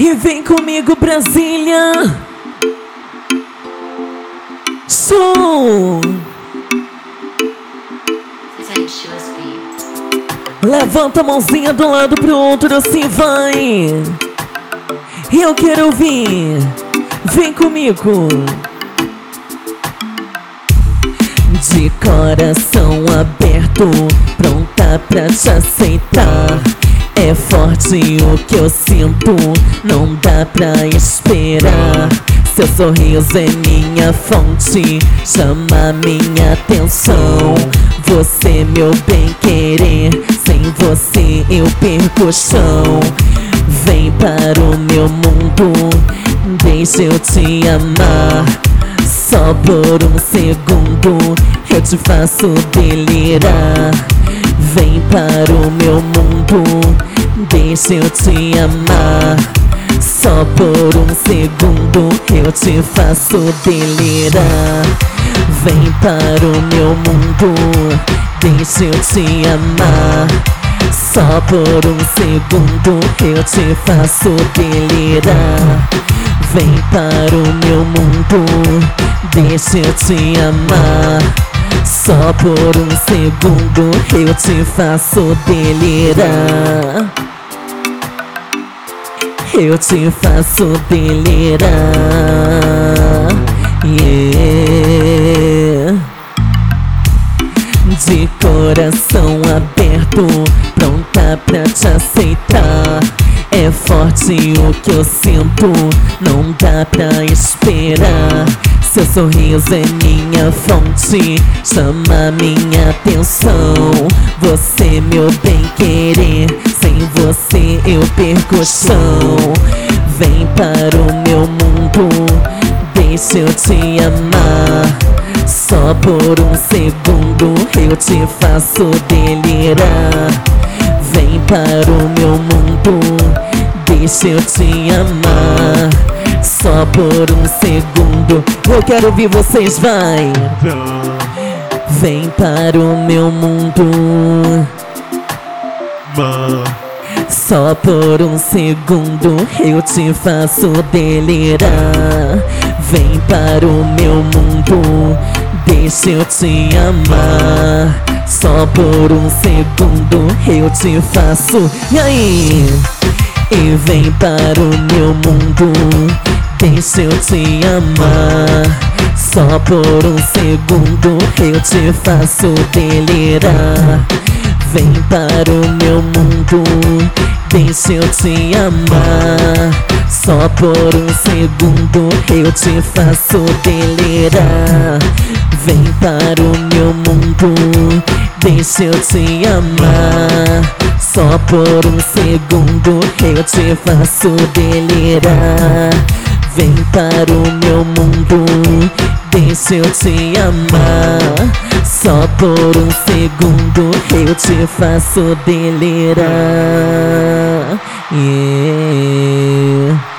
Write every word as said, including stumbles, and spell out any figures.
E vem comigo, Brasília. Som. Levanta a mãozinha do lado pro outro, assim vai. Eu quero ouvir. Vem comigo. De coração aberto, pronta pra te aceitar. É forte o que eu sinto, não dá pra esperar. Seu sorriso é minha fonte, chama minha atenção. Você, meu bem-querer, sem você eu perco o chão. Vem para o meu mundo, deixa eu te amar. Só por um segundo eu te faço delirar. Vem para o meu mundo, deixa eu te amar. Só por um segundo eu te faço delirar. Vem para o meu mundo, deixa eu te amar. Só por um segundo eu te faço delirar. Vem para o meu mundo, deixa eu te amar. Só por um segundo eu te faço delirar. Eu te faço delirar. Yeah. De coração aberto, pronta pra te aceitar. É forte o que eu sinto, não dá pra esperar. Seu sorriso é minha fonte, chama minha atenção. Você, meu bem-querer, sem você eu perco o chão. Vem para o meu mundo, deixa eu te amar. Só por um segundo eu te faço delirar. Vem para o meu mundo, deixa eu te amar. Só por um segundo eu quero ouvir vocês, vai. Vem para o meu mundo, só por um segundo eu te faço delirar. Vem para o meu mundo, deixa eu te amar. Só por um segundo eu te faço. E aí? E vem para o meu mundo, deixa eu te amar. Só por um segundo eu te faço delirar. Vem para o meu mundo, deixa eu te amar. Só por um segundo eu te faço delirar. Vem para o meu mundo, deixa eu te amar. Só por um segundo eu te faço delirar. Vem para o meu mundo, deixa eu te amar. Só por um segundo eu te faço delirar. Yeah.